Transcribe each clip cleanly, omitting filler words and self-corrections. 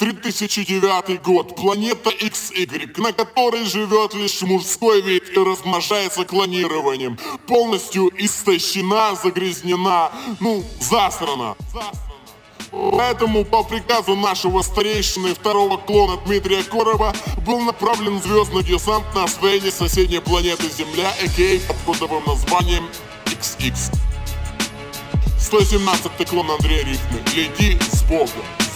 3009 год. Планета XY, на которой живет лишь мужской вид и размножается клонированием. Полностью истощена, загрязнена, засрана. Поэтому по приказу нашего старейшины второго клона Дмитрия Корова был направлен звездный десант на освоение соседней планеты Земля, а.к.а. под кодовым названием XX. 117-й клон Андрея Рифмы. Лети с Богом.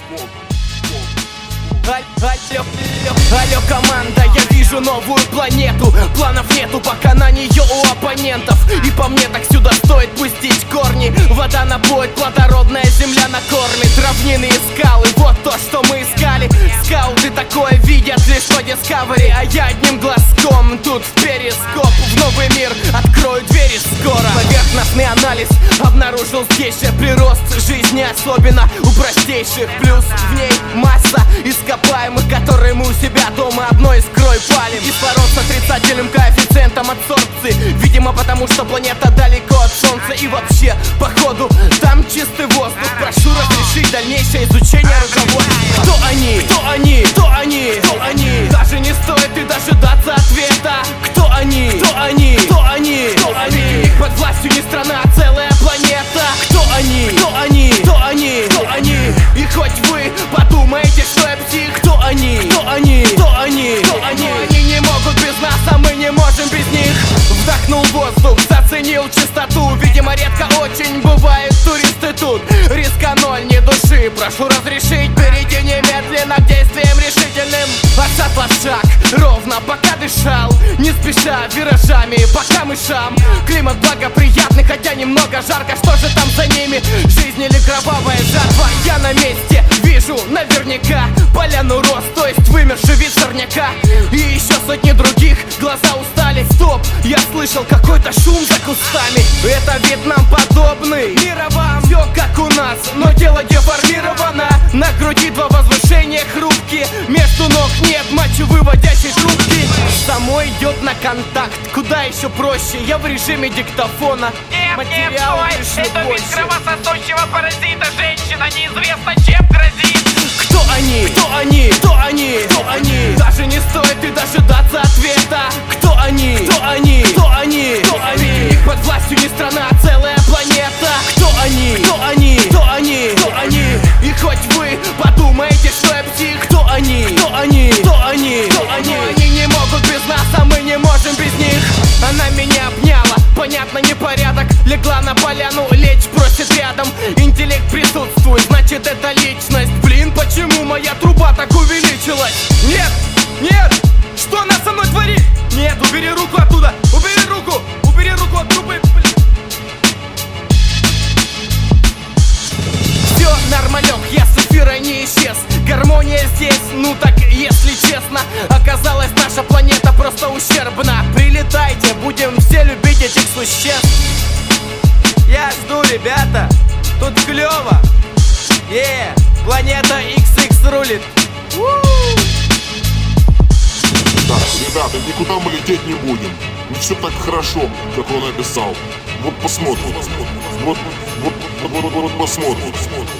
Алло, команда, я вижу новую планету. Планов нету пока на нее у оппонентов. И по мне так сюда стоит пустить корни. Вода напоит, плодородная земля накормит. Равнины и скалы, вот то, что мы искали. Скауты такое видят лишь по Discovery. А я одним глазком тут в перископ. В новый мир открою двери скоро. Поверхностный анализ обнаружил здесь же прирост жизни, особенно у простейших. Плюс в ней масса ископаемых, которые мы у себя дома одной искрой палим. Кислород с отрицательным коэффициентом адсорбции. Видимо, потому что планета далеко от Солнца. И вообще, походу, там чистый воздух. Прошу разрешить дальнейшее изучение руководства. Кто они? Кто они? Кто они? Кто они? Даже не стоит и дожидаться ответа. Кто они? Кто они? Кто они? Кто они? Их под властью не страна, а целая планета. Кто они? Кто они? Кто они? Кто они? И хоть вы подумаете, что я псих, кто они? Кто они? Кто они? Кто они? Они не могут без нас, а мы не можем без них. Вдохнул воздух, заценил чистоту. Видимо, редко очень бывают туристы тут. Риска ноль, ни души. Прошу разрешить перейти немедленно к действиям решительным. От шаттла шаг, ровно пока дышал. Не спеша, виражами, пока мышам. Климат благоприятный, хотя немного жарко. Что же там за ними? Жизнь или кровавая жатва? Я на месте, вижу наверняка поляну роз, то есть вымерший вид сорняка. И еще сотни других, глаза устали. Стоп, я слышал какой-то шум за кустами. Это вид нам подобный. Мира вам, все как у нас, но тело деформировано. На груди два возвышения хрупкие. Между ног нет мочевыводящей трубки. Само идет на контакт, куда еще проще. Я в режиме диктофона. Материал лишь это больше. вид кровососущего паразита. Женщина неизвестно чем грозит. Кто они? Кто они? Кто они? Кто они? Даже не стоит и дожидаться ответа. Кто они? Кто они? Кто они? Кто они? Их под властью не страна, а целая планета. Кто они? Кто они? Кто они? Кто они? И хоть вы подумаете, что я псих, кто они? Кто они? Кто они? Кто они? Они не могут без нас, а мы не можем без них. Она меня обняла, понятно, непорядок. Легла на поляну, лечь просит рядом. Интеллект присутствует, значит это личность. Блин, почему моя труба так увеличилась? Нет, нет, что она со мной творит? Нет, убери руку оттуда, убери руку от трубы. Все, нормалек, я с эфира не исчез. Гармония здесь, так, если честно. Оказалось, наша планета просто ущербна. Прилетайте, будем все любить этих существ. Я жду, ребята, тут клево. Планета XX рулит. Так, ребята, никуда мы лететь не будем. Не все так хорошо, как он описал. Вот посмотрим. Вот посмотрим.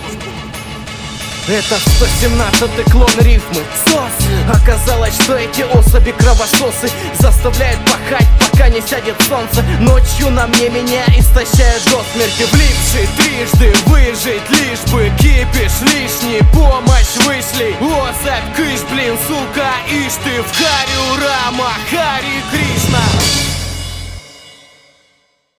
Это 117-й клон рифмы. СОС! Оказалось, что эти особи кровососы заставляют пахать, пока не сядет солнце. Ночью на мне меня истощают до смерти. Влипший трижды выжить, лишь бы кипиш лишний. Помощь вышли. Особь, кыш, блин, сука, ишь ты в харю,